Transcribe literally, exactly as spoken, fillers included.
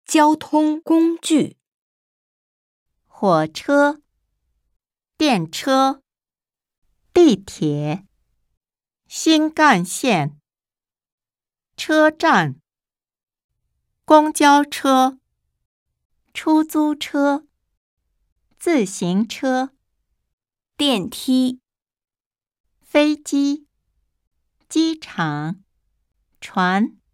交通工具。 火车、电车、地铁、新干线、车站、公交车、出租车、自行车、 电梯、 飞机、机场、船。